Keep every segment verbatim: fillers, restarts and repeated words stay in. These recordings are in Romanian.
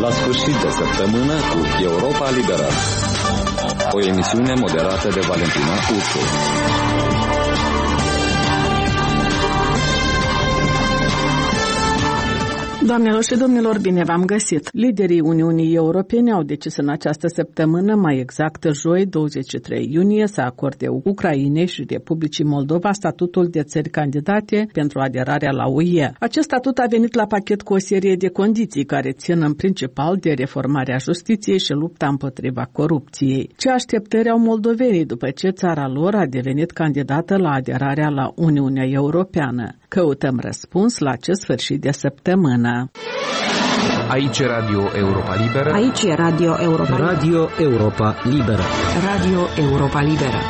la sfârșit de săptămână cu Europa Liberă. O emisiune moderată de Valentina Ursu. Doamnelor și domnilor, bine v-am găsit! Liderii Uniunii Europene au decis în această săptămână, mai exact joi, douăzeci și trei iunie, să acorde Ucrainei și Republicii Moldova statutul de țări candidate pentru aderarea la U E. Acest statut a venit la pachet cu o serie de condiții care țin în principal de reformarea justiției și lupta împotriva corupției. Ce așteptări au moldovenii după ce țara lor a devenit candidată la aderarea la Uniunea Europeană? Căutăm răspuns la acest sfârșit de săptămână. Aici Radio Europa Liberă. Aici Radio Europa Liberă. Radio Europa Liberă. Radio Europa Liberă.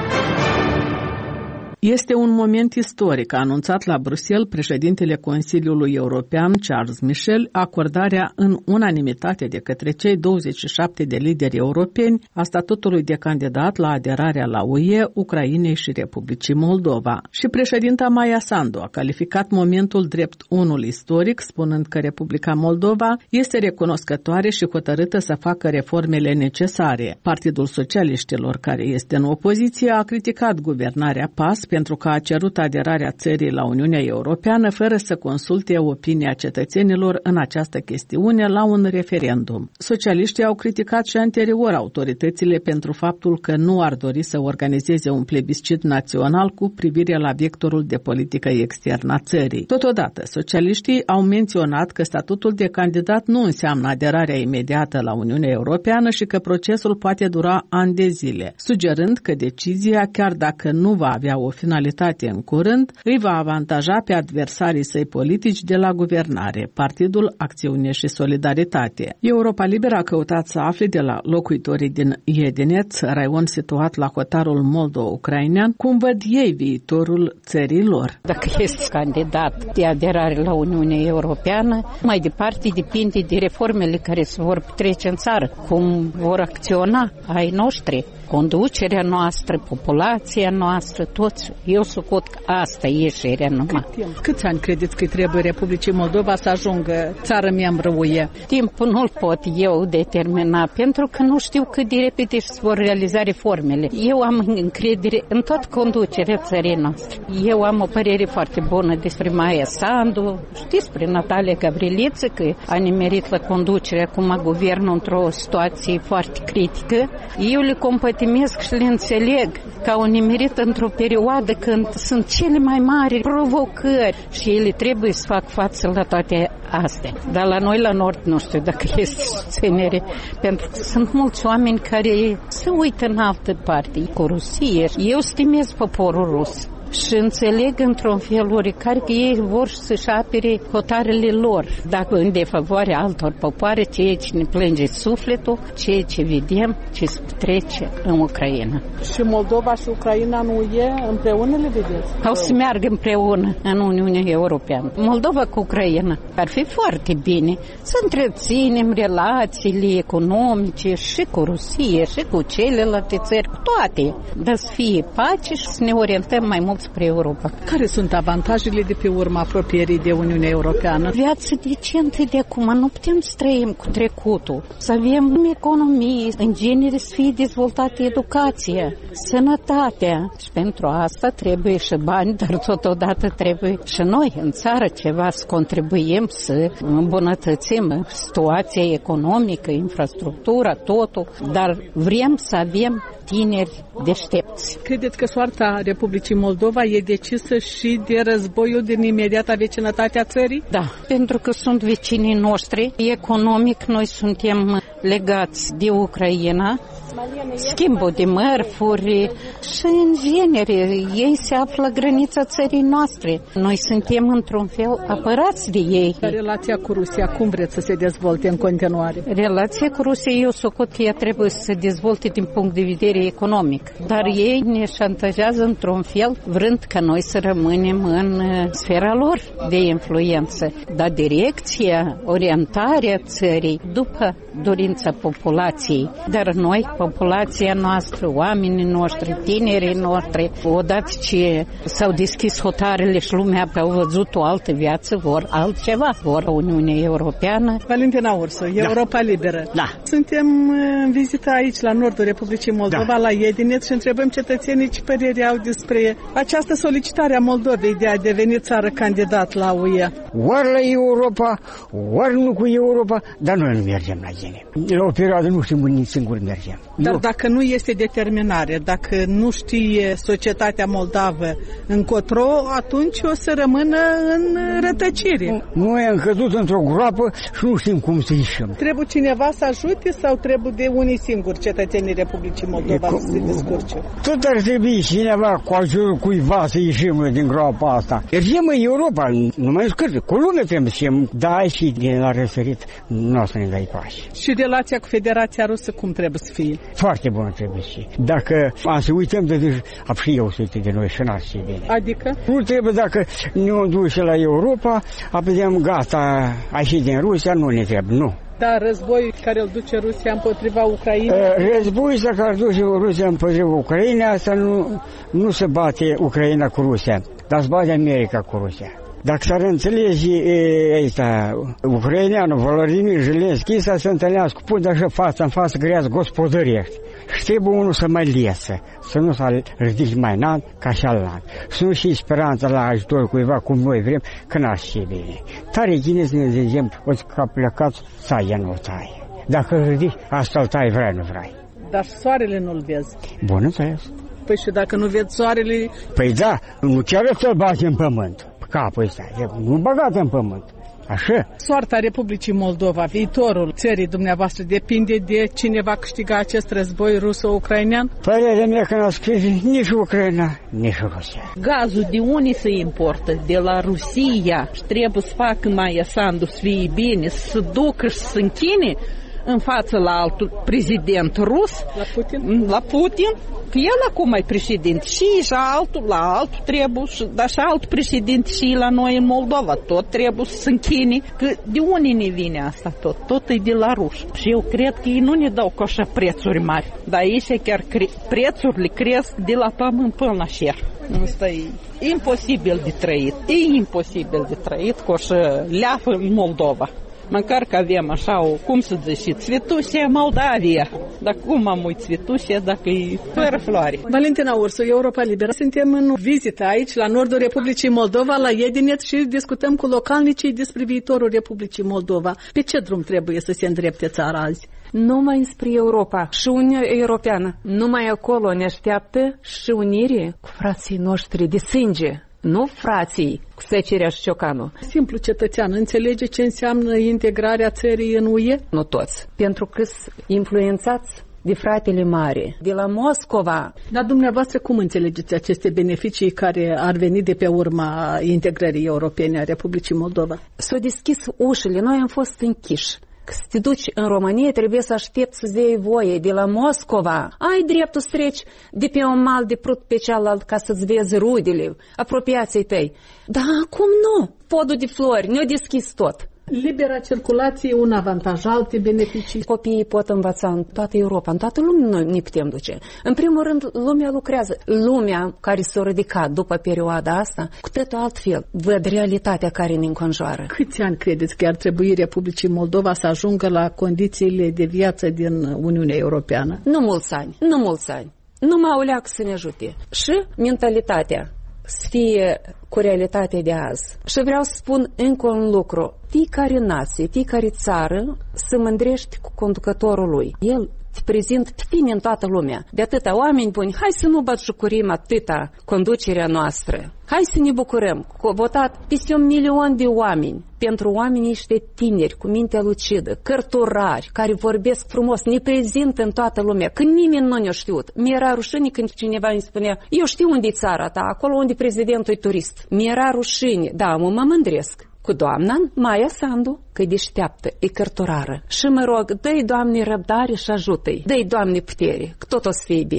Este un moment istoric, a anunțat la Bruxelles președintele Consiliului European, Charles Michel, acordarea în unanimitate de către cei douăzeci și șapte de lideri europeni a statutului de candidat la aderarea la U E, Ucrainei și Republicii Moldova. Și președinta Maia Sandu a calificat momentul drept unul istoric, spunând că Republica Moldova este recunoscătoare și hotărâtă să facă reformele necesare. Partidul Socialiștilor, care este în opoziție, a criticat guvernarea PAS pentru că a cerut aderarea țării la Uniunea Europeană fără să consulte opinia cetățenilor în această chestiune la un referendum. Socialiștii au criticat și anterior autoritățile pentru faptul că nu ar dori să organizeze un plebiscit național cu privire la vectorul de politică externă a țării. Totodată, socialiștii au menționat că statutul de candidat nu înseamnă aderarea imediată la Uniunea Europeană și că procesul poate dura ani de zile, sugerând că decizia, chiar dacă nu va avea o finalitate în curând, îi va avantaja pe adversarii săi politici de la guvernare, Partidul Acțiune și Solidaritate. Europa Liberă a căutat să afle de la locuitorii din Iedineț, raion situat la hotarul moldo-ucrainean, cum văd ei viitorul țării lor. Dacă este candidat de aderare la Uniunea Europeană, mai departe depinde de reformele care se vor trece în țară, cum vor acționa ai noștri, conducerea noastră, populația noastră, toți. Eu socot că asta e ieșirea numai. Cât Câți ani credeți că trebuie Republicii Moldova să ajungă țară membră U E? Timpul nu-l pot eu determina, pentru că nu știu cât de repede se vor realiza reformele. Eu am încredere în toată conducerea țării noastre. Eu am o părere foarte bună despre Maia Sandu, despre Natalia Gavriliță, că a nimerit la conducerea acum guvernul într-o situație foarte critică. Eu le compătimesc și le înțeleg că au nimerit într-o perioadă când sunt cele mai mari provocări și ele trebuie să fac față la toate astea. Dar la noi, la Nord, nu știu dacă este susținere, pentru că sunt mulți oameni care se uită în altă parte, cu Rusie. Eu stimez poporul rus și înțeleg într-un fel oricare că ei vor să-și apere hotarele lor. Dacă în defavoarea altor popoare, ceea ce ne plânge sufletul, ceea ce vedem, ce se trece în Ucraina. Și Moldova și Ucraina în U E împreună le vedeți? Au să meargă împreună în Uniunea Europeană. Moldova cu Ucraina ar fi foarte bine să întreținem relațiile economice și cu Rusia și cu celelalte țări, cu toate, dar să fie pace și să ne orientăm mai mult spre Europa. Care sunt avantajele de pe urma apropierii de Uniunea Europeană? Viața decentă de acum, nu putem să trăim cu trecutul, să avem economie, în genere să fie dezvoltată educația, sănătatea. Și pentru asta trebuie și bani, dar totodată trebuie și noi în țară ceva să contribuim să îmbunătățim situația economică, infrastructura, totul, dar vrem să avem tineri deștepți. Credeți că soarta Republicii Moldova e decisă și de războiul din imediata vecinătate a țării? Da, pentru că sunt vecinii noștri. Economic, noi suntem legați de Ucraina, schimbul de mărfuri și, în genere, ei se află la granița țării noastre. Noi suntem, într-un fel, apărați de ei. Relația cu Rusia, cum vreți să se dezvolte în continuare? Relația cu Rusia, eu socot că ea trebuie să se dezvolte din punct de vedere economic. Dar ei ne șantajează, într-un fel, vrând ca noi să rămânem în sfera lor de influență. Dar direcția, orientarea țării, după dorința populației. Dar noi, populația noastră, oamenii noștri, tinerii noștri, odată ce s-au deschis hotarele și lumea au văzut o altă viață, vor altceva, vor Uniunea Europeană. Valentina Ursu, Europa da. Liberă. Da. Suntem în vizită aici, la nordul Republicii Moldova, da. La Iedineț și întrebăm cetățenii ce părere au despre această solicitare a Moldovei de a deveni țară candidat la U E. Ori la Europa, ori nu cu Europa, dar noi nu mergem la ele. La o perioadă nu știm unde singur mergem. Dar Eu... dacă nu este determinare, dacă nu știe societatea moldavă încotro, atunci o să rămână în rătăcire. Noi am căzut într-o groapă și nu știm cum să ieșim. Trebuie cineva să ajute sau trebuie de unii singuri cetățenii Republicii Moldova să se descurce? Tot ar trebui cineva cu ajutorul cuiva să ieșim din groapa asta. Mergem în Europa, nu mai scârte, cu lume trebuie să ieșim. Da, și de la răsărit nu o să ne dai pași. Și relația cu Federația Rusă cum trebuie să fie? Foarte bună trebuie să fie. Dacă am să uităm de deci, am și eu să uite de noi și n-ar fi bine. Adică? Nu trebuie dacă ne-o duce la Europa, apădeam gata, a ieșit din Rusia, nu ne trebuie, nu. Da, războiul care îl duce Rusia împotriva Ucrainei. Războiul care îl duce Rusia împotriva Ucrainei, asta nu, nu se bate Ucraina cu Rusia, dar se bate America cu Rusia. Dacă s-ar înțelege ăsta, ucraineanul Volodymyr Zelenski să se întâlnească, pun așa față în față greați gospodărești. Și trebuie unul să mai lesă, să nu să ridici mai înalt ca cealaltă. Să nu și speranța la ajutor cuiva cum noi vrem, că n-ar fi bine. Tare gine să ne zicem, o să ca plecați, taie, nu taie. Dacă îl ridici, asta îl tai, vrei, nu vrei. Dar soarele nu-l vezi. Bun, înțeles. Păi și dacă nu vezi soarele... Păi da, nu chiar să-l bagi în pământ. Capul ăsta, nu băgat în pământ. Așa? Soarta Republicii Moldova, viitorul țării dumneavoastră depinde de cine va câștiga acest război ruso-ucrainean? Părerea mea că n-a scris nici Ucraina, nici Rusia. Gazul de unde se importă? De la Rusia. Și trebuie să facă mai Sandu să fie bine, să ducă și să închine în față la altul prezident rus, la Putin, la Putin, că el acum e președinte și și altul, la altul trebuie, dar și alt președinte și la noi în Moldova, tot trebuie să se închine, că de unde ne vine asta tot? Tot e de la ruși. Și eu cred că ei nu ne dau cu așa prețuri mari, dar aici chiar cre- prețurile cresc de la pământ până la cer. Asta e imposibil de trăit, e imposibil de trăit cu așa leafă în Moldova. Măcar că avem așa o, cum să zice, Țvetușia Moldavia. Dar cum am uit Țvetușia dacă e fără floare? Valentina Ursu, Europa Liberă. Suntem în vizită aici, la nordul Republicii Moldova, la Iedineț și discutăm cu localnicii despre viitorul Republicii Moldova. Pe ce drum trebuie să se îndrepte țara azi? Numai spre Europa și Uniunea Europeană. Numai acolo ne așteaptă și unire cu frații noștri de sânge. Nu frații cu Secerea și Ciocanu. Simplu cetățean înțelege ce înseamnă integrarea țării în U E? Nu toți. Pentru că sunt influențați de fratele mare, de la Moscova. Dar dumneavoastră cum înțelegeți aceste beneficii care ar veni de pe urma integrării europene a Republicii Moldova? S-au deschis ușile, noi am fost închiși. Că să te duci în România trebuie să aștepți să-ți iei voie de la Moscova. Ai dreptul să treci de pe un mal de prut pe cealalt ca să-ți vezi rudele, apropiații tăi. Dar acum nu. Podul de flori ne-a deschis tot. Libera circulație, un avantaj, alte beneficii. Copiii pot învăța în toată Europa, în toată lumea noi ne putem duce. În primul rând, lumea lucrează. Lumea care s-a ridicat după perioada asta, cu totul altfel, văd realitatea care ne înconjoară. Câți ani credeți că ar trebui Republicii Moldova să ajungă la condițiile de viață din Uniunea Europeană? Nu mulți ani, nu mulți ani. Numai o leacă să ne ajute. Și mentalitatea să fie cu realitatea de azi. Și vreau să spun încă un lucru. Fiecare nație, fiecare țară să mândrești cu conducătorul lui. El te prezint pe tine în toată lumea. De atâta oameni buni, hai să nu batjucurim atâta conducerea noastră. Hai să ne bucurăm că au votat peste un milion de oameni. Pentru oamenii ăștia tineri, cu mintea lucidă, cărturari, care vorbesc frumos, ne prezintă în toată lumea. Când nimeni nu ne-a știut. Mi-era rușine când cineva îmi spunea, eu știu unde e țara ta, acolo unde prezidentul e turist. Mi-era rușine, da, mă, mă mândresc cu doamna Maia Sandu, că e deșteaptă, e cărturară. Și mă rog, dă-i, Doamne, răbdare și ajută-i. Dă-i, Doamne, putere, că tot o să fie bine.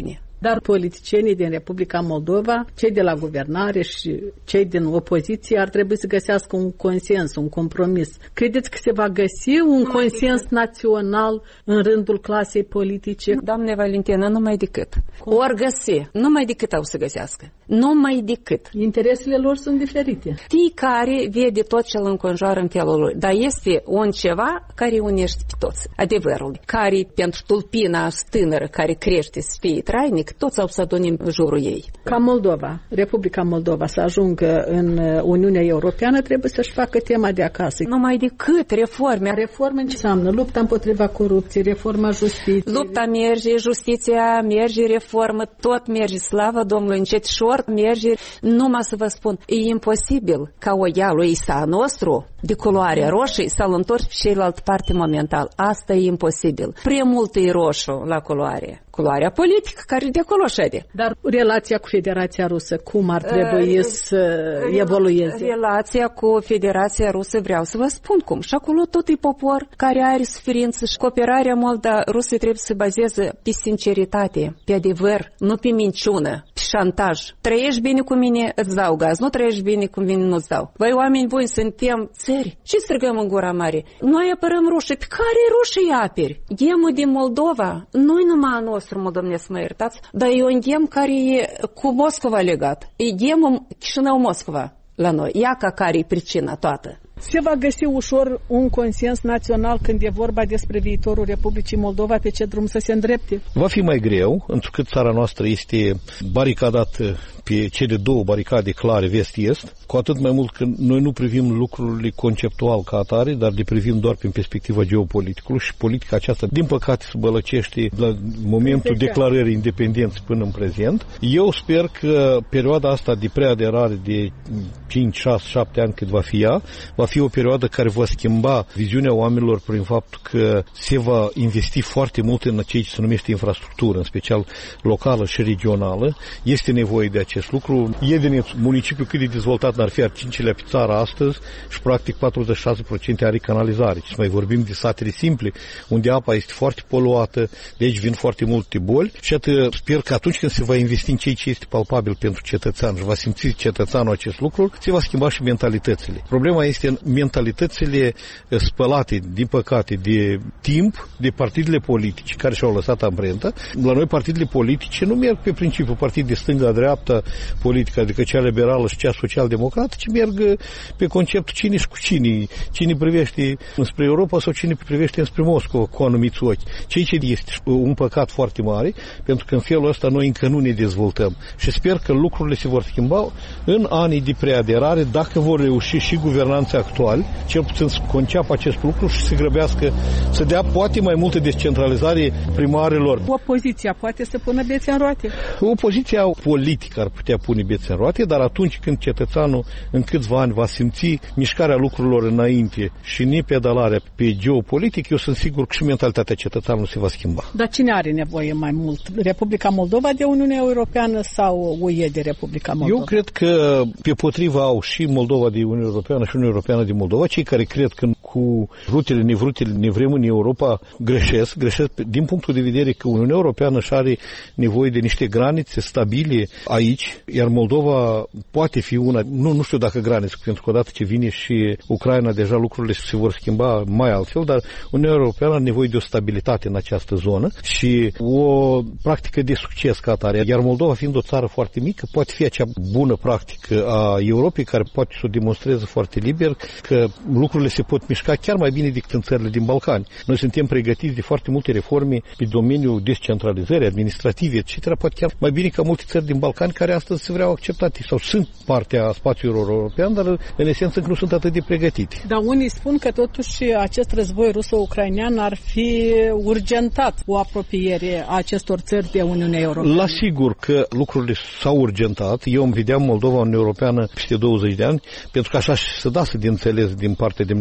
Dar politicienii din Republica Moldova, cei de la guvernare și cei din opoziție ar trebui să găsească un consens, un compromis. Credeți că se va găsi un consens național în rândul clasei politice? Doamne Valentina, numai decât. Ori găsi, numai decât au să găsească. Numai decât. Interesele lor sunt diferite. Fiecare vede tot ce îl înconjoară în felul lui. Dar este un ceva care unește pe toți. Adevărul. Care pentru tulpina tânără care crește să fie trainic, toți au să adunim în jurul ei. Ca Moldova, Republica Moldova să ajungă în Uniunea Europeană, trebuie să-și facă tema de acasă. Numai decât reforme. Reforme ce înseamnă? Lupta împotriva corupției, reforma justiției. Lupta merge, justiția merge, reformă, tot merge. Slavă Domnului, încetișor merge. Numai să vă spun, e imposibil ca o ia lui Isa nostru de culoare roșie să-l întorci pe cealaltă parte momental. Asta e imposibil. Prea mult e roșu la culoare. Culoarea politică care de acolo șede. Dar relația cu Federația Rusă, cum ar trebui uh, să evolueze? Relația cu Federația Rusă, vreau să vă spun cum. Și acolo tot e popor care are suferință și cooperarea Molda Rusă trebuie să se bazeze pe sinceritate, pe adevăr, nu pe minciună, pe șantaj. Trăiești bine cu mine, îți dau gaz. Nu trăiești bine cu mine, nu-ți dau. Voi oameni buni, suntem țări. Ce strigăm în gura mare? Noi apărăm rușii. Pe care rușii aperi? Gemul din Moldova, nu-i numai a nostru, mă domnesc, mă iertați, dar e un gem care e cu Moscova legat. E gemul Chișinău-Moscova la noi. Ia ca care e pricina toată. Se va găsi ușor un consens național când e vorba despre viitorul Republicii Moldova, pe ce drum să se îndrepte? Va fi mai greu, întrucât țara noastră este baricadată pe cele două baricade clare, vest-est, cu atât mai mult că noi nu privim lucrurile conceptual ca atare, dar le privim doar prin perspectiva geopoliticului și politica aceasta, din păcate, se bălăcește la momentul declarării independenței până în prezent. Eu sper că perioada asta de preaderare de cinci, șase, șapte ani cât va fi ea, va fi o perioadă care va schimba viziunea oamenilor prin faptul că se va investi foarte mult în ceea ce se numește infrastructură, în special locală și regională. Este nevoie de acest lucru. Edeneț, municipiul cât de dezvoltat n-ar fi, al cincilea pe țară astăzi și practic patruzeci și șase la sută are canalizare. Și mai vorbim de satele simple, unde apa este foarte poluată, de aici vin foarte multe boli și atât sper că atunci când se va investi în ceea ce este palpabil pentru cetățean și va simți cetățeanul acest lucru, se va schimba și mentalitățile. Problema este în mentalitățile spălate, din păcate, de timp, de partidele politice care și-au lăsat amprentă. La noi partidele politice nu merg pe principiul partid de stânga-dreapta politică, adică cea liberală și cea social-democrată, ci merg pe conceptul cine și cu cine, cine privește spre Europa sau cine privește spre Moscova cu anumiți ochi. Ceea ce este un păcat foarte mare, pentru că în felul ăsta noi încă nu ne dezvoltăm. Și sper că lucrurile se vor schimba în anii de preaderare, dacă vor reuși și guvernanții actuali, cel puțin să conceapă acest lucru și să grăbească, să dea poate mai multă descentralizare primarilor. Opoziția poate să pună bețe în roate? Opoziția politică ar putea pune bețe în roate, dar atunci când cetățeanul în câțiva ani va simți mișcarea lucrurilor înainte și nepedalarea pe geopolitic, eu sunt sigur că și mentalitatea cetățeanului se va schimba. Dar cine are nevoie mai mult? Republica Moldova de Uniunea Europeană sau U E de Republica Moldova? Eu cred că pe potriva au și Moldova de Uniunea Europeană și Uniunea Europeană de Moldova. Cei care cred că cu vrutele, nevrutele, ne vrem în Europa, greșesc, greșesc din punctul de vedere că Uniunea Europeană și are nevoie de niște granițe stabile aici, iar Moldova poate fi una, nu, nu știu dacă granițe, pentru că odată ce vine și Ucraina, deja lucrurile se vor schimba mai altfel, dar Uniunea Europeană are nevoie de o stabilitate în această zonă și o practică de succes ca atare. Iar Moldova, fiind o țară foarte mică, poate fi acea bună practică a Europei, care poate să o demonstreze foarte liber, că lucrurile se pot mișca chiar mai bine decât în țările din Balcani. Noi suntem pregătiți de foarte multe reforme pe domeniul descentralizării administrative, et cetera. Poate chiar mai bine ca multe țări din Balcani care astăzi se vreau acceptate sau sunt partea spațiului european, dar în esență nu sunt atât de pregătite. Dar unii spun că totuși acest război ruso-ucrainean ar fi urgentat o apropiere a acestor țări de Uniunea Europeană. La sigur că lucrurile s-au urgentat. Eu îmi vedeam Moldova în Europeană peste douăzeci de ani, pentru că așa se dasă de înțeles din partea demnitarilor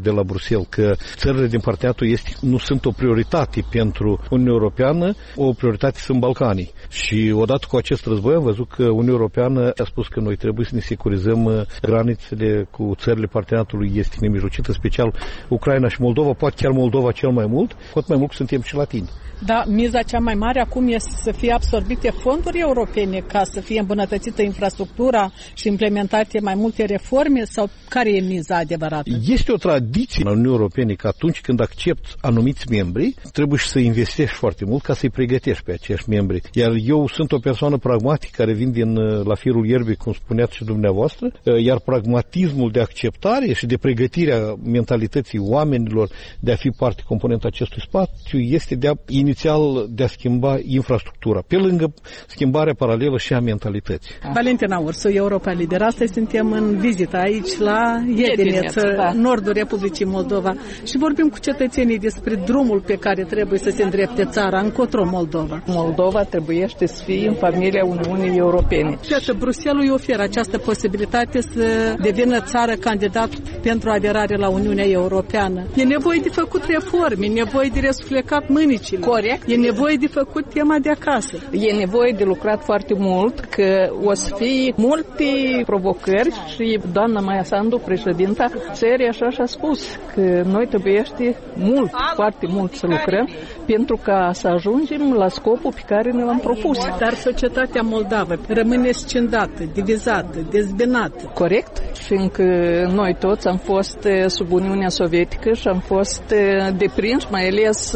de la Bruxelles, că țările din parteneriatul estic nu sunt o prioritate pentru Uniunea Europeană, o prioritate sunt Balcanii. Și odată cu acest război am văzut că Uniunea Europeană a spus că noi trebuie să ne securizăm granițele cu țările parteneriatului estic nemijlocit, în special Ucraina și Moldova, poate chiar Moldova cel mai mult, cu atât mai mult că suntem și latini. Da, miza cea mai mare acum este să fie absorbite fonduri europene ca să fie îmbunătățită infrastructura și implementate mai multe reforme, sau care e miza adevărată? Este o tradiție în Uniunea Europeană că atunci când accepti anumiți membri, trebuie să investești foarte mult ca să-i pregătești pe acești membri. Iar eu sunt o persoană pragmatică care vin din la firul ierbii, cum spuneați și dumneavoastră, iar pragmatismul de acceptare și de pregătirea mentalității oamenilor de a fi parte componentă acestui spațiu este de a inițial de a schimba infrastructura, pe lângă schimbarea paralelă și a mentalității. Valentina Ursu, Europa Liberă. Astăzi suntem în vizită aici la Iedineț, da. Nordul Republicii Moldova, și vorbim cu cetățenii despre drumul pe care trebuie să se îndrepte țara, încotro Moldova. Moldova trebuie să fie în familia Uniunii Europene. Iată, Bruxelles îi oferă această posibilitate să devină țară candidat pentru aderare la Uniunea Europeană. E nevoie de făcut reforme, e nevoie de resuflecat mânicile. Corect. E nevoie de făcut tema de acasă. E nevoie de lucrat foarte mult, că o să fie multe provocări și doamna Maia Sandu, președinta țării, așa și-a spus că noi trebuiește mult, foarte mult să lucrăm pentru ca să ajungem la scopul pe care ne l-am propus. Dar societatea moldavă rămâne scindată, divizată, dezbinată. Corect, fiindcă noi toți am fost sub Uniunea Sovietică și am fost deprinși, mai ales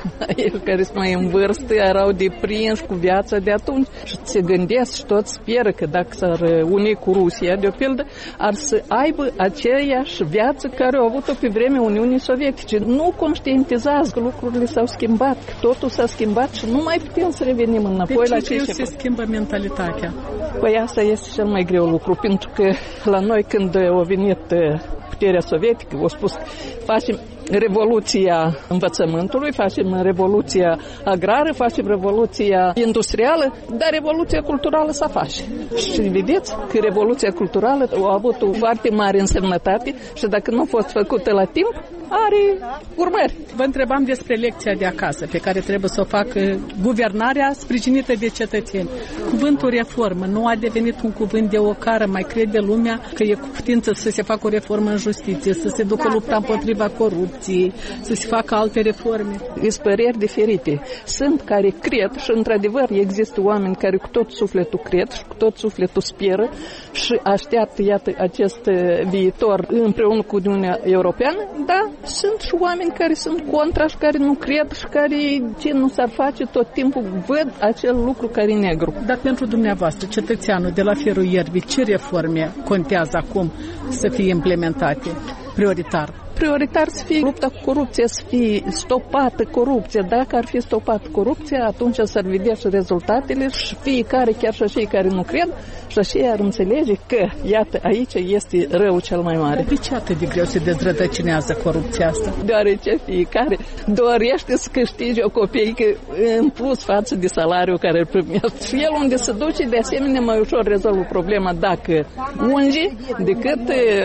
el care sunt mai în vârstă, erau deprinși cu viața de atunci și se gândesc și toți speră că dacă s-ar uni cu Rusia, de o pildă, ar să aibă aceeași viață care au avut-o pe vremea Uniunii Sovietice. Nu conștientizează că lucrurile s-au schimbat, că totul s-a schimbat și nu mai putem să revenim înapoi la ce se schimbă mentalitatea. Păi asta este cel mai greu lucru, pentru că la noi când a venit puterea sovietică, au spus facem revoluția învățământului, facem revoluția agrară, facem revoluția industrială, dar revoluția culturală s-a face. Și vedeți că revoluția culturală a avut o foarte mare însemnătate și dacă nu a fost făcută la timp, are urmări. Vă întrebam despre lecția de acasă, pe care trebuie să o facă guvernarea sprijinită de cetățeni. Cuvântul reformă nu a devenit un cuvânt de ocară, mai crede lumea că e cu putință să se facă o reformă în justiție, să se ducă lupta împotriva corupției, să se facă alte reforme. Sunt păreri diferite. Sunt care cred și într-adevăr există oameni care cu tot sufletul cred și cu tot sufletul speră și așteaptă, iată, acest viitor împreună cu Uniunea Europeană, dar sunt și oameni care sunt contra și care nu cred și care ce nu s-ar face tot timpul văd acel lucru care e negru. Dar pentru dumneavoastră, cetățeanul de la firul ierbii, ce reforme contează acum să fie implementate prioritar? Prioritar să fie lupta cu corupția, să fie stopată corupția. Dacă ar fi stopată corupția, atunci s-ar vedea și rezultatele și fiecare, chiar și cei care nu cred, și așa ar înțelege că, iată, aici este rău cel mai mare. De ce atât de greu se dezrădăcinează corupția asta? Deoarece fiecare dorește să câștige o copeică în plus față de salariul care îl primește. Și el unde se duce, de asemenea, mai ușor rezolvă problema dacă unge, decât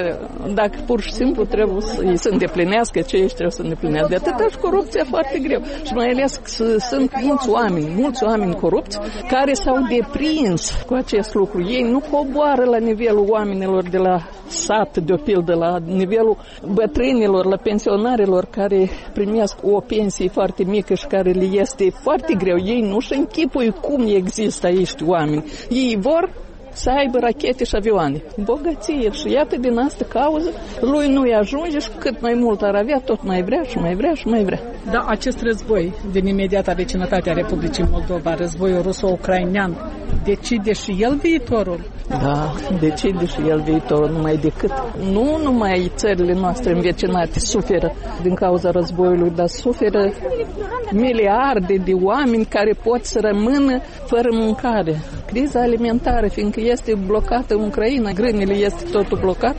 dacă pur și simplu trebuie să să îndeplinească ce ești trebuie să îndeplinească. De atâta și corupția foarte greu. Și mai ales că sunt mulți oameni, mulți oameni corupți care s-au deprins cu acest lucru. Ei nu coboară la nivelul oamenilor de la sat, de o pildă, la nivelul bătrânilor, la pensionarilor care primesc o pensie foarte mică și care le este foarte greu. Ei nu-și închipui cum există aici oameni. Ei vor să aibă rachete și avioane. Bogăție. Și iată din asta cauză, lui nu-i ajunge și cât mai mult ar avea, tot mai vrea și mai vrea și mai vrea. Da, acest război din imediata vecinătatea Republicii Moldova, războiul ruso-ucrainean, decide și el viitorul? Da, decide și el viitorul, numai decât. Nu numai țările noastre învecinate suferă din cauza războiului, dar suferă miliarde de oameni care pot să rămână fără mâncare. criza alimentară, fiindcă este blocată în Ucraina, grânele este totul blocat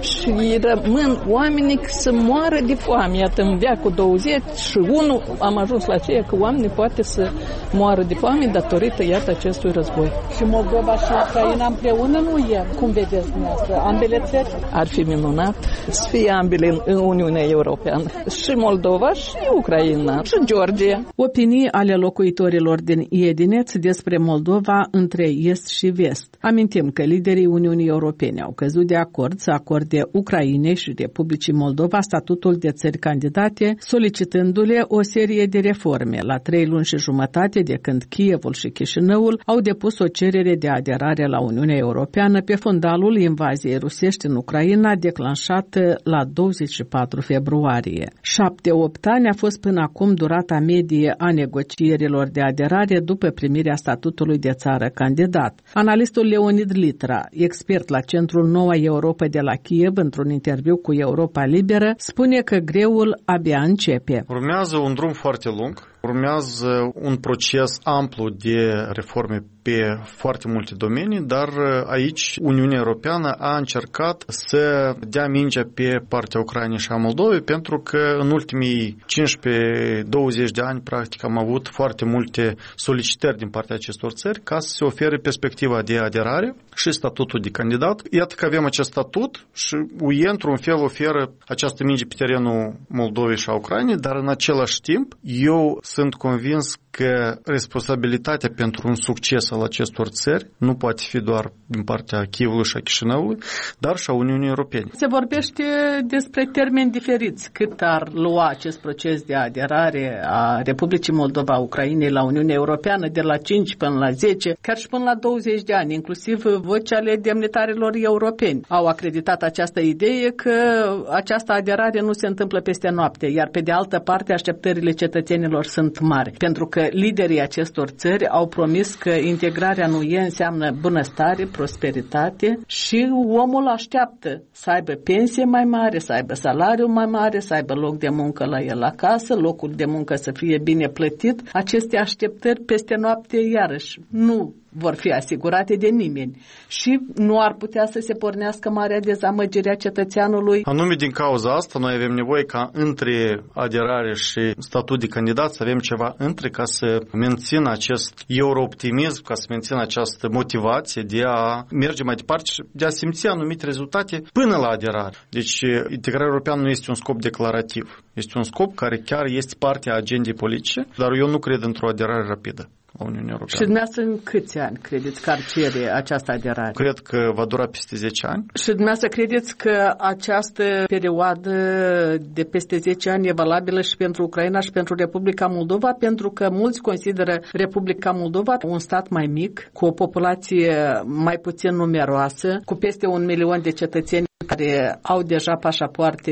și rămân oamenii să moară de foame. Iată, în veacul douăzeci și unu am ajuns la ceea că oamenii poate să moară de foame datorită, iată, acestui război. Și Moldova și Ucraina împreună nu e. Cum vedeți dumneavoastră? Ambele țări? Ar fi minunat să fie ambele în, în Uniunea Europeană. Și Moldova și Ucraina și Georgia. Opinii ale locuitorilor din Iedineț despre Moldova între est și vest. Amintim că liderii Uniunii Europene au căzut de acord să acorde Ucrainei și Republicii Moldova statutul de țări candidate, solicitându-le o serie de reforme. La trei luni și jumătate de când Kievul și Chișinăul au depus o cerere de aderare la Uniunea Europeană pe fundalul invaziei rusești în Ucraina, declanșată la douăzeci și patru februarie. Șapte-opt ani a fost până acum durata medie a negocierilor de aderare după primirea statutului de țară candidat. Analistul Leonid Litra, expert la Centrul Noua Europa de la Kiev, într-un interviu cu Europa Liberă, spune că greul abia începe. Urmează un drum foarte lung. Urmează un proces amplu de reforme pe foarte multe domenii, dar aici Uniunea Europeană a încercat să dea mingea pe partea Ucrainei și a Moldovei, pentru că în ultimii cincisprezece douăzeci de ani, practic, am avut foarte multe solicitări din partea acestor țări ca să se ofere perspectiva de aderare și statutul de candidat. Iată că avem acest statut și U E, într-un fel, oferă această minge pe terenul Moldovei și a Ucrainei, dar în același timp, eu sunt convins că responsabilitatea pentru un succes al acestor țări nu poate fi doar din partea Kievului și a Chișinăului, dar și a Uniunii Europene. Se vorbește despre termeni diferiți. Cât ar lua acest proces de aderare a Republicii Moldova, Ucrainei la Uniunea Europeană, de la cinci până la zece, chiar și până la douăzeci de ani, inclusiv voci ale demnitarilor europeni. Au acreditat această idee că această aderare nu se întâmplă peste noapte, iar pe de altă parte așteptările cetățenilor sunt mari, pentru că liderii acestor țări au promis că integrarea în U E înseamnă bunăstare, prosperitate și omul așteaptă să aibă pensie mai mare, să aibă salariu mai mare, să aibă loc de muncă la el acasă, locul de muncă să fie bine plătit. Aceste așteptări peste noapte iarăși nu vor fi asigurate de nimeni și nu ar putea să se pornească marea dezamăgire a cetățeanului. Anume din cauza asta noi avem nevoie ca între aderare și statut de candidat să avem ceva între, ca să mențină acest euro-optimism, ca să mențină această motivație de a merge mai departe și de a simți anumite rezultate până la aderare. Deci integrarea europeană nu este un scop declarativ, este un scop care chiar este parte a agendei politice, dar eu nu cred într-o aderare rapidă la Uniunea Europeană. Și dumneavoastră în câți ani credeți că ar cere această aderare? Cred că va dura peste zece ani. Și dumneavoastră credeți că această perioadă de peste zece ani e valabilă și pentru Ucraina și pentru Republica Moldova? Pentru că mulți consideră Republica Moldova un stat mai mic, cu o populație mai puțin numeroasă, cu peste un milion de cetățeni care au deja pașapoarte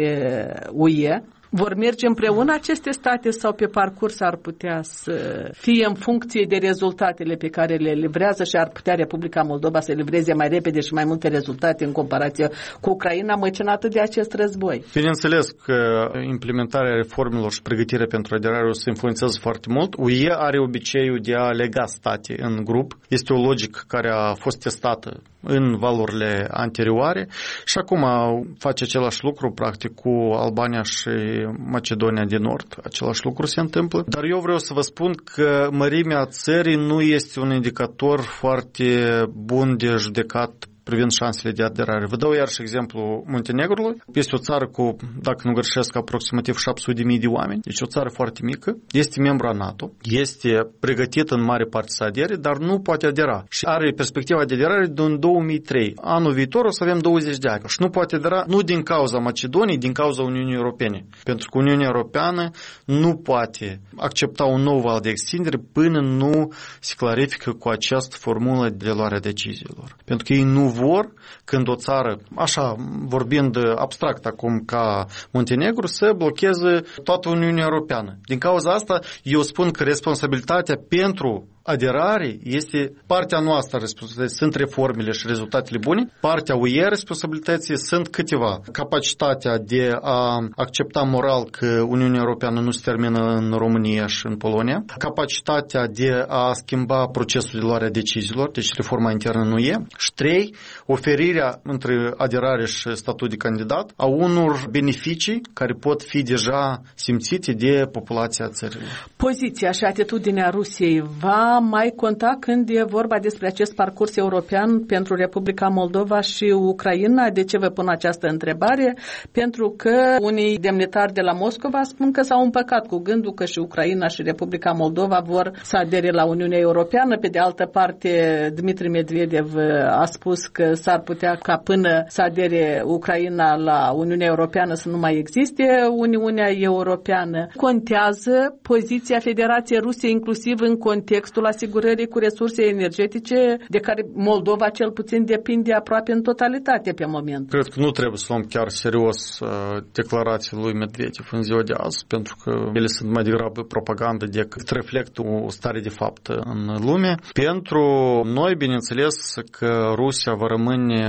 U E. Vor merge împreună aceste state sau pe parcurs ar putea să fie în funcție de rezultatele pe care le livrează și ar putea Republica Moldova să livreze mai repede și mai multe rezultate în comparație cu Ucraina măcinată de acest război? Bineînțeles că implementarea reformelor și pregătirea pentru aderare o să influențează foarte mult. U E are obiceiul de a lega state în grup. Este o logică care a fost testată în valurile anterioare și acum face același lucru practic cu Albania și Macedonia de Nord. Același lucru se întâmplă. Dar eu vreau să vă spun că mărimea țării nu este un indicator foarte bun de judecat privind șansele de aderare. Vă dau iarăși exemplu Muntenegrului. Este o țară cu, dacă nu greșesc, aproximativ șapte sute de mii de oameni. Deci o țară foarte mică. Este membru a NATO. Este pregătită în mare parte să adere, dar nu poate adera. Și are perspectiva de aderare din două mii trei. Anul viitor o să avem douăzeci de ani. Și nu poate adera nu din cauza Macedoniei, din cauza Uniunii Europene. Pentru că Uniunea Europeană nu poate accepta un nou val de extindere până nu se clarifică cu această formulă de luare a deciziilor. Pentru că ei nu vor, când o țară, așa vorbind abstract acum ca Muntenegru, să blocheze toată Uniunea Europeană. Din cauza asta, eu spun că responsabilitatea pentru aderare este partea noastră responsabilității, sunt reformele și rezultatele bune, partea U E responsabilității sunt câteva. Capacitatea de a accepta moral că Uniunea Europeană nu se termină în România și în Polonia, capacitatea de a schimba procesul de luare a deciziilor, deci reforma internă nu e, și trei, oferirea între aderare și statut de candidat a unor beneficii care pot fi deja simțite de populația țării. Poziția și atitudinea Rusiei va mai conta când e vorba despre acest parcurs european pentru Republica Moldova și Ucraina? De ce vă pun această întrebare? Pentru că unii demnitari de la Moscova spun că s-au împăcat cu gândul că și Ucraina și Republica Moldova vor să adere la Uniunea Europeană. Pe de altă parte, Dmitri Medvedev a spus că s-ar putea ca până să adere Ucraina la Uniunea Europeană să nu mai existe Uniunea Europeană. Contează poziția Federației Rusiei inclusiv în contextul asigurării cu resurse energetice de care Moldova cel puțin depinde aproape în totalitate pe moment. Cred că nu trebuie să luăm chiar serios uh, declarațiile lui Medvedev în ziua de azi, pentru că ele sunt mai degrabă propagandă decât reflectă o stare de fapt în lume. Pentru noi, bineînțeles, că Rusia va rămâne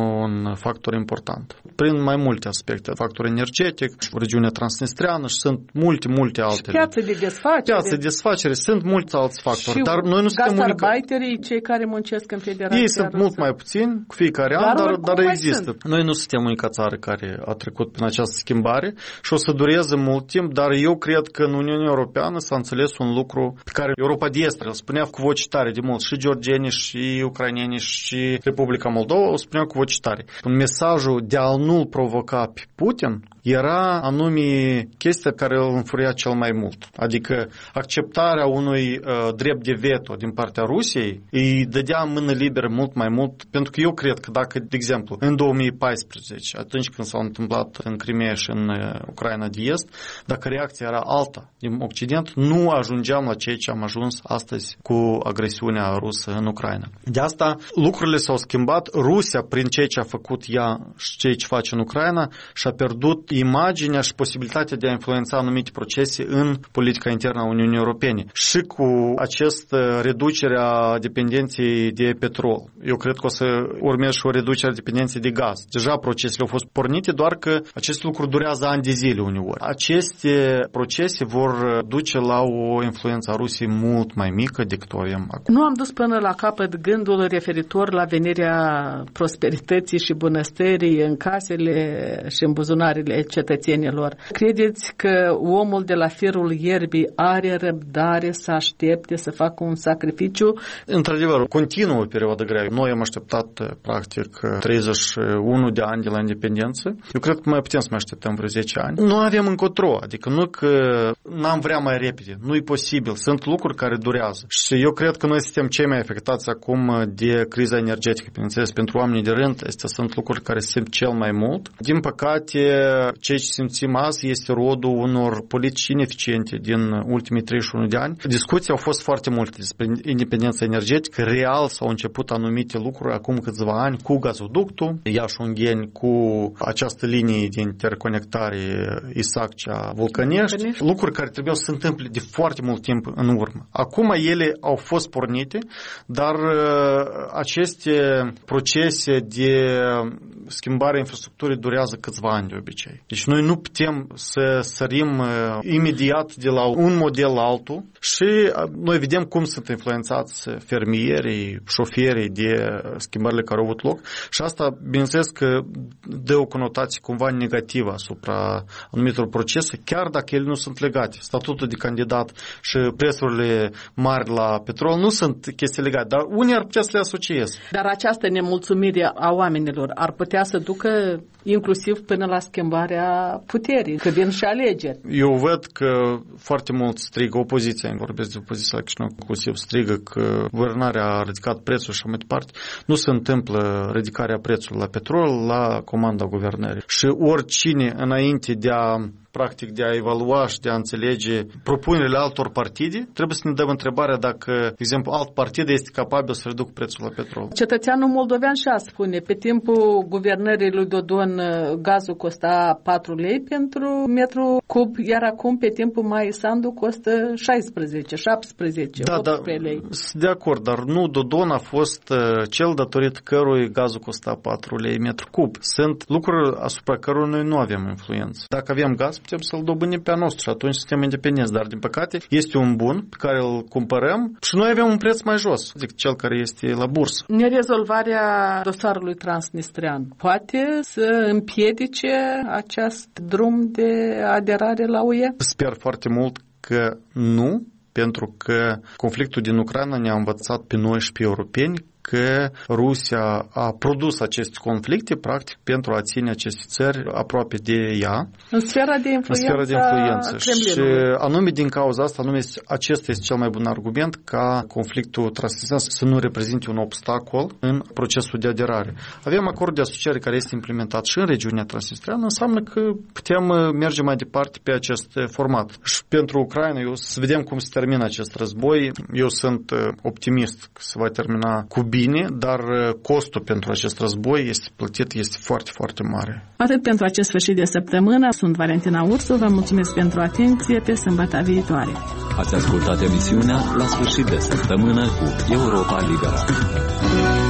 un factor important. Prin mai multe aspecte. Factor energetic, regiunea transnistreană și sunt multe, multe altele. Și piață de desfacere. Piață de desfacere, sunt mulți alți factori. Și dar noi nu suntem gastarbeiterii, cei care muncesc în Federația Ei sunt Rusă. Mult mai puțini, cu fiecare dar an, dar, dar există. Sunt. Noi nu suntem unica țară care a trecut prin această schimbare și o să dureze mult timp, dar eu cred că în Uniunea Europeană s-a înțeles un lucru pe care Europa de Est îl spunea cu voce tare de mult, și georgieni, și ucraineni, și Republica Moldova o spuneau cu voce tare. Mesajul de a nu-l provoca pe Putin era anume chestia care îl înfuria cel mai mult. Adică acceptarea unui uh, drept de veto din partea Rusiei îi dădea în mână liberă mult mai mult, pentru că eu cred că dacă, de exemplu, în două mii paisprezece, atunci când s-au întâmplat în Crimea și în uh, Ucraina de Est, dacă reacția era alta din Occident, nu ajungeam la ceea ce am ajuns astăzi cu agresiunea rusă în Ucraina. De asta lucrurile s-au schimbat. Rusia, prin ceea ce a făcut ea și ceea ce face în Ucraina, și-a pierdut imaginea și posibilitatea de a influența anumite procese în politica internă a Uniunii Europene. Și cu această reducere a dependenței de petrol. Eu cred că o să urmeze și o reducere a dependenței de gaz. Deja procesele au fost pornite, doar că acest lucru durează ani de zile uneori. Aceste procese vor duce la o influență a Rusiei mult mai mică decât o avem acum. Nu am dus până la capăt gândul referitor la venirea prosperității și bunăstării în casele și în buzunarele cetățenilor. Credeți că omul de la firul ierbii are răbdare să aștepte să facă un sacrificiu? Într-adevăr, continuă o perioadă grea. Noi am așteptat practic treizeci și unu de ani de la independență. Eu cred că mai putem să mai așteptăm vreo zece ani. Nu avem încotro, adică nu că n-am vrea mai repede. Nu e posibil. Sunt lucruri care durează. Și eu cred că noi suntem cei mai afectați acum de criza energetică. Bineînțeles, pentru oamenii de rând, astea sunt lucruri care se simt cel mai mult. Din păcate, ceea ce simțim azi este rodul unor politici ineficiente din ultimii treizeci și unu de ani. Discuții au fost foarte multe despre independența energetică. Real s-au început anumite lucruri acum câțiva ani cu gazoductul Iași-Ungheni, cu această linie de interconectare Isaccea-Vulcănești. Lucruri care trebuiau să se întâmple de foarte mult timp în urmă. Acum ele au fost pornite, dar aceste procese de schimbare a infrastructurii durează câțiva ani de obicei. Deci noi nu putem să sărim imediat de la un model la altul și noi vedem cum sunt influențați fermierii, șoferii de schimbările care au avut loc și asta, bineînțeles că dă o conotație cumva negativă asupra anumitor procese, chiar dacă ele nu sunt legate. Statutul de candidat și prețurile mari la petrol nu sunt chestii legate, dar unii ar putea să le asocieze. Dar această nemulțumire a oamenilor ar putea să ducă inclusiv până la schimbarea puterii, că vin și alegeri. Eu văd că foarte mult strigă opoziția, îmi vorbesc de opoziția la Chișinău, inclusiv strigă că guvernarea a ridicat prețul și mai departe. Nu se întâmplă ridicarea prețului la petrol la comanda guvernării. Și oricine înainte de a practic de a evalua și de a înțelege propunerile altor partide, trebuie să ne dăm întrebarea dacă, de exemplu, alt partid este capabil să reducă prețul la petrol. Cetățeanul moldovean și a spune, pe timpul guvernării guvernării lui Dodon gazul costa patru lei pentru metru cub, iar acum pe timpul Maii Sandu costă șaisprezece, șaptesprezece, da, optsprezece da, lei. Sunt de acord, dar nu Dodon a fost cel datorită cărui gazul costa patru lei metru cub. Sunt lucruri asupra cărora noi nu avem influență. Dacă avem gaz, putem să-l dobândim pe a nostru și atunci suntem independenți, dar din păcate este un bun pe care îl cumpărăm și noi avem un preț mai jos, zic, cel care este la bursă. Nerezolvarea dosarului transnistrean poate să împiedice acest drum de aderare la U E? Sper foarte mult că nu, pentru că conflictul din Ucraina ne-a învățat pe noi și pe europeni că Rusia a produs aceste conflicte, practic, pentru a ține aceste țări aproape de ea. În sfera de influență, în sfera de influență. Și Kremlinului. anume din cauza asta, anume acesta este cel mai bun argument ca conflictul transnistrean să nu reprezinte un obstacol în procesul de aderare. Avem acord de asociere care este implementat și în regiunea transnistreană, înseamnă că putem merge mai departe pe acest format. Și pentru Ucraina, eu să vedem cum se termină acest război. Eu sunt optimist că se va termina cu bine, dar costul pentru acest război este plătit, este foarte, foarte mare. Atât pentru acest sfârșit de săptămână. Sunt Valentina Ursu, vă mulțumesc pentru atenție, pe sâmbătă viitoare. Ați ascultat emisiunea La sfârșit de săptămână cu Europa Liberă.